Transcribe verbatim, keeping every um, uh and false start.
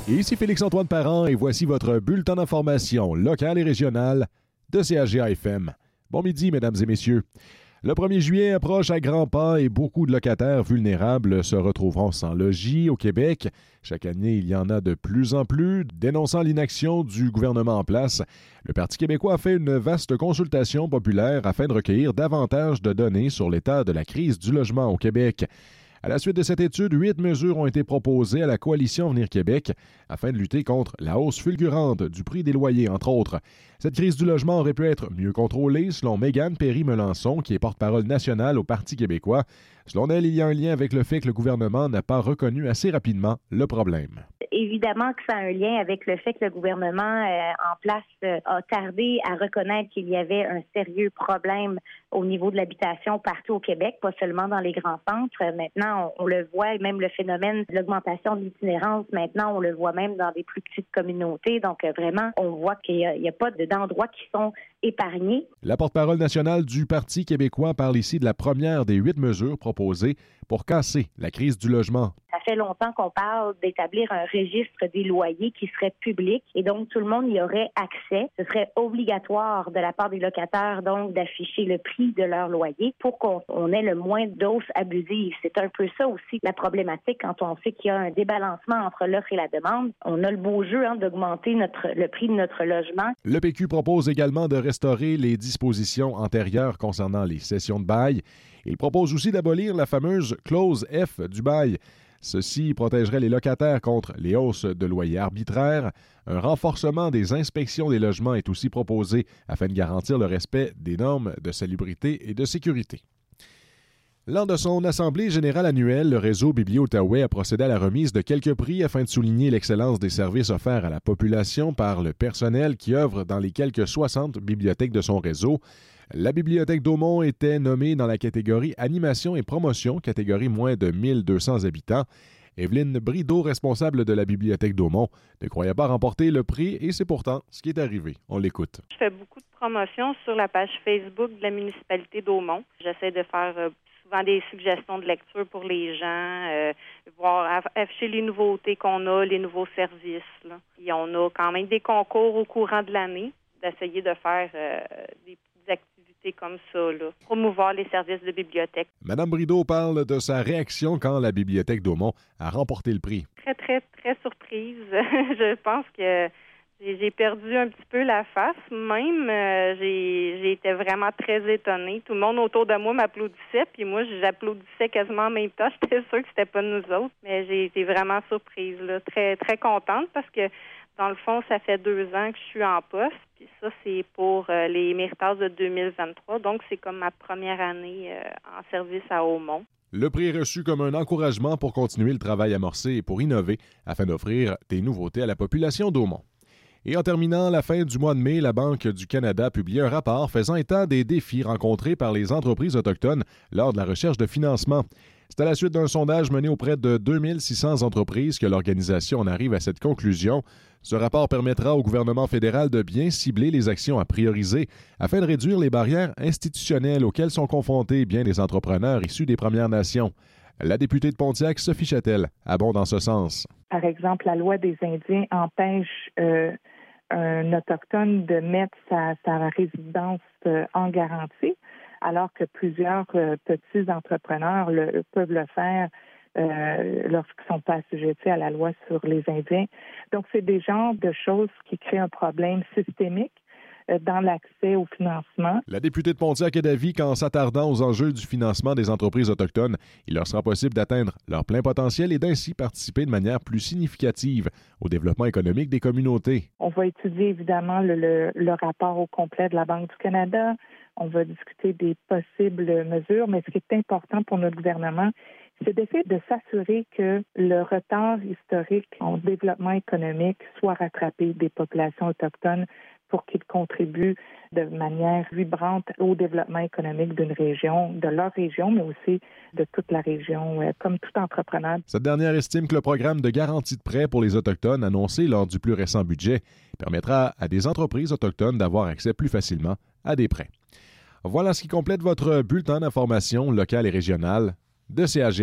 Et ici Félix-Antoine Parent et voici votre bulletin d'information locale et régionale de C H G A F M. Bon midi, mesdames et messieurs. Le premier juillet approche à grands pas et beaucoup de locataires vulnérables se retrouveront sans logis au Québec. Chaque année, il y en a de plus en plus. Dénonçant l'inaction du gouvernement en place, le Parti québécois a fait une vaste consultation populaire afin de recueillir davantage de données sur l'état de la crise du logement au Québec. À la suite de cette étude, huit mesures ont été proposées à la Coalition Avenir Québec afin de lutter contre la hausse fulgurante du prix des loyers, entre autres. Cette crise du logement aurait pu être mieux contrôlée, selon Mégane Perry-Melançon, qui est porte-parole nationale au Parti québécois. Selon elle, il y a un lien avec le fait que le gouvernement n'a pas reconnu assez rapidement le problème. Évidemment que ça a un lien avec le fait que le gouvernement euh, en place euh, a tardé à reconnaître qu'il y avait un sérieux problème au niveau de l'habitation partout au Québec, pas seulement dans les grands centres. Euh, maintenant, on, on le voit, et même le phénomène de l'augmentation de l'itinérance, maintenant, on le voit même dans des plus petites communautés. Donc, euh, vraiment, on voit qu'il n'y a, a pas de, d'endroits qui sont épargnés. La porte-parole nationale du Parti québécois parle ici de la première des huit mesures proposées pour casser la crise du logement. Ça fait longtemps qu'on parle d'établir un registre des loyers qui serait public et donc tout le monde y aurait accès. Ce serait obligatoire de la part des locataires donc d'afficher le prix de leur loyer pour qu'on on ait le moins d'hausse abusive. C'est un peu ça aussi la problématique quand on sait qu'il y a un débalancement entre l'offre et la demande. On a le beau jeu hein, d'augmenter notre, le prix de notre logement. Le P Q propose également de restaurer les dispositions antérieures concernant les cessions de bail. Il propose aussi d'abolir la fameuse clause F du bail. Ceci protégerait les locataires contre les hausses de loyers arbitraires. Un renforcement des inspections des logements est aussi proposé afin de garantir le respect des normes de salubrité et de sécurité. Lors de son assemblée générale annuelle, le réseau Biblio-Outaouais a procédé à la remise de quelques prix afin de souligner l'excellence des services offerts à la population par le personnel qui œuvre dans les quelques soixante bibliothèques de son réseau. La Bibliothèque d'Aumont était nommée dans la catégorie Animation et Promotion, catégorie moins de mille deux cents habitants. Evelyne Brideau, responsable de la Bibliothèque d'Aumont, ne croyait pas remporter le prix et c'est pourtant ce qui est arrivé. On l'écoute. Je fais beaucoup de promotions sur la page Facebook de la municipalité d'Aumont. J'essaie de faire euh, souvent des suggestions de lecture pour les gens, euh, voir afficher les nouveautés qu'on a, les nouveaux services. Là. Et on a quand même des concours au courant de l'année, d'essayer de faire euh, des activités comme ça, là. Promouvoir les services de bibliothèque. Madame Brideau parle de sa réaction quand la Bibliothèque d'Aumont a remporté le prix. Très, très, très surprise. Je pense que j'ai perdu un petit peu la face. Même, euh, j'ai, j'ai été vraiment très étonnée. Tout le monde autour de moi m'applaudissait, puis moi, j'applaudissais quasiment en même temps. J'étais sûre que c'était pas nous autres, mais j'ai été vraiment surprise, là. Très, très contente parce que dans le fond, ça fait deux ans que je suis en poste, puis ça, c'est pour euh, les méritage de deux mille vingt-trois. Donc, c'est comme ma première année euh, en service à Aumont. Le prix est reçu comme un encouragement pour continuer le travail amorcé et pour innover afin d'offrir des nouveautés à la population d'Aumont. Et en terminant, la fin du mois de mai, la Banque du Canada a publié un rapport faisant état des défis rencontrés par les entreprises autochtones lors de la recherche de financement. C'est à la suite d'un sondage mené auprès de deux mille six cents entreprises que l'organisation en arrive à cette conclusion. Ce rapport permettra au gouvernement fédéral de bien cibler les actions à prioriser afin de réduire les barrières institutionnelles auxquelles sont confrontés bien des entrepreneurs issus des Premières Nations. La députée de Pontiac, Sophie Châtel, abonde dans ce sens. Par exemple, la loi des Indiens empêche euh, un Autochtone de mettre sa, sa résidence euh, en garantie, alors que plusieurs euh, petits entrepreneurs le, peuvent le faire euh, lorsqu'ils ne sont pas assujettis à la loi sur les Indiens. Donc, c'est des genres de choses qui créent un problème systémique euh, dans l'accès au financement. La députée de Pontiac est d'avis qu'en s'attardant aux enjeux du financement des entreprises autochtones, il leur sera possible d'atteindre leur plein potentiel et d'ainsi participer de manière plus significative au développement économique des communautés. On va étudier évidemment le, le, le rapport au complet de la Banque du Canada. On va discuter des possibles mesures, mais ce qui est important pour notre gouvernement, c'est d'essayer de s'assurer que le retard historique en développement économique soit rattrapé des populations autochtones pour qu'ils contribuent de manière vibrante au développement économique d'une région, de leur région, mais aussi de toute la région, comme tout entrepreneur. Cette dernière estime que le programme de garantie de prêt pour les Autochtones annoncé lors du plus récent budget permettra à des entreprises autochtones d'avoir accès plus facilement à des prêts. Voilà ce qui complète votre bulletin d'information locale et régionale de C H G.